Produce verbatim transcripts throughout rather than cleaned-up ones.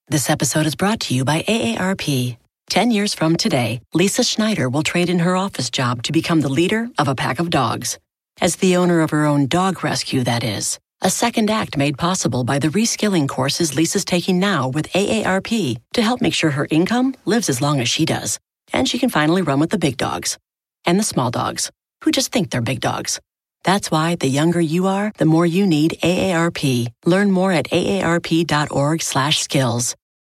This episode is brought to you by A A R P. Ten years from today, Lisa Schneider will trade in her office job to become the leader of a pack of dogs. As the owner of her own dog rescue, that is. A second act made possible by the reskilling courses Lisa's taking now with A A R P to help make sure her income lives as long as she does. And she can finally run with the big dogs. And the small dogs, who just think they're big dogs. That's why the younger you are, the more you need A A R P. Learn more at aarp.org slash skills.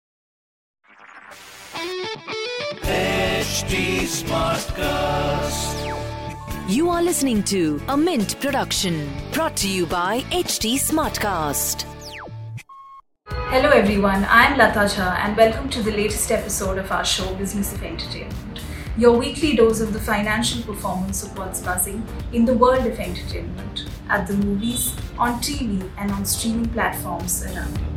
H D Smartcast. You are listening to a Mint production brought to you by H D Smartcast. Hello everyone, I am Lata Jha and welcome to the latest episode of our show Business of Entertainment. Your weekly dose of the financial performance of what's buzzing in the world of entertainment, at the movies, on T V and on streaming platforms around you.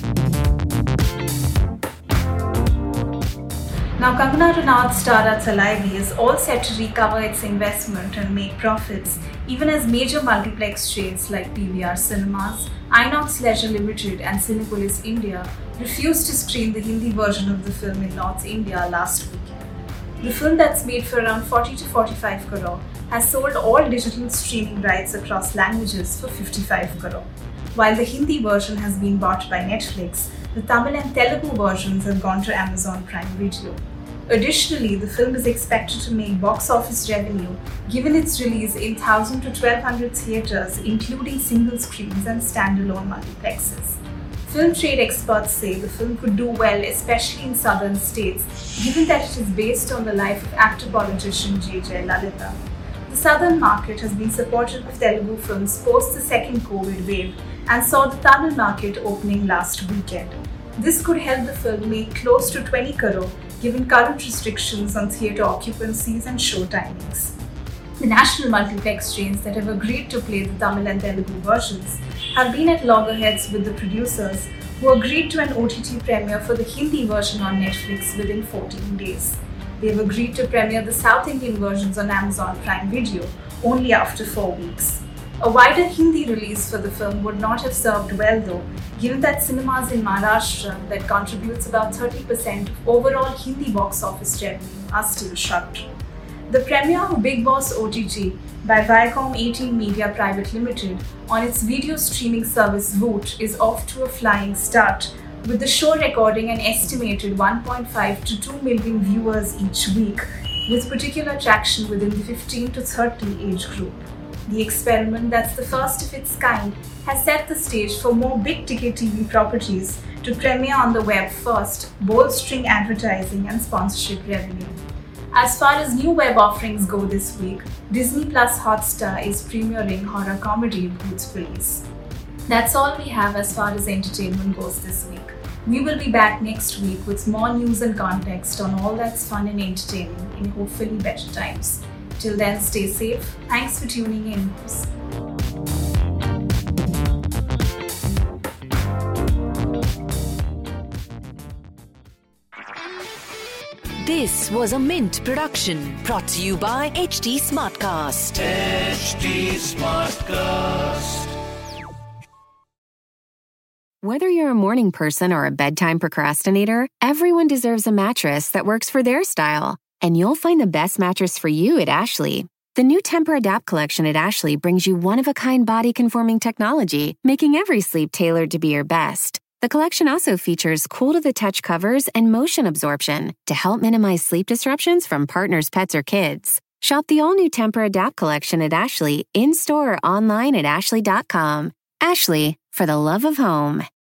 Now Kangana Ranaut's Tara Thalaivi is all set to recover its investment and make profits, even as major multiplex chains like P V R Cinemas, Inox Leisure Limited and Cinepolis India refused to screen the Hindi version of the film in North India last weekend. The film, that's made for around forty to forty-five crore, has sold all digital streaming rights across languages for fifty-five crore. While the Hindi version has been bought by Netflix, the Tamil and Telugu versions have gone to Amazon Prime Video. Additionally, the film is expected to make box office revenue given its release in one thousand to twelve hundred theatres, including single screens and standalone multiplexes. Film trade experts say the film could do well, especially in southern states, given that it is based on the life of actor-politician J J Lalitha. The southern market has been supportive of Telugu films post the second COVID wave and saw the Tamil market opening last weekend. This could help the film make close to twenty crore, given current restrictions on theatre occupancies and show timings. The national multiplex chains that have agreed to play the Tamil and Telugu versions have been at loggerheads with the producers, who agreed to an O T T premiere for the Hindi version on Netflix within fourteen days. They have agreed to premiere the South Indian versions on Amazon Prime Video only after four weeks. A wider Hindi release for the film would not have served well though, given that cinemas in Maharashtra that contributes about thirty percent of overall Hindi box office revenue are still shut. The premiere of Bigg Boss O T T by Viacom eighteen Media Private Limited on its video streaming service Voot is off to a flying start, with the show recording an estimated one point five to two million viewers each week, with particular traction within the fifteen to thirty age group. The experiment, that's the first of its kind, has set the stage for more big-ticket T V properties to premiere on the web first, bolstering advertising and sponsorship revenue. As far as new web offerings go this week, Disney Plus Hotstar is premiering horror comedy Bhoots Police. That's all we have as far as entertainment goes this week. We will be back next week with more news and context on all that's fun and entertaining in hopefully better times. Till then, stay safe. Thanks for tuning in. This was a Mint production brought to you by H D Smartcast. H D Smartcast. Whether you're a morning person or a bedtime procrastinator, everyone deserves a mattress that works for their style. And you'll find the best mattress for you at Ashley. The new Tempur-Adapt collection at Ashley brings you one-of-a-kind body-conforming technology, making every sleep tailored to be your best. The collection also features cool-to-the-touch covers and motion absorption to help minimize sleep disruptions from partners, pets, or kids. Shop the all-new Tempur-Adapt collection at Ashley, in-store or online at ashley dot com. Ashley, for the love of home.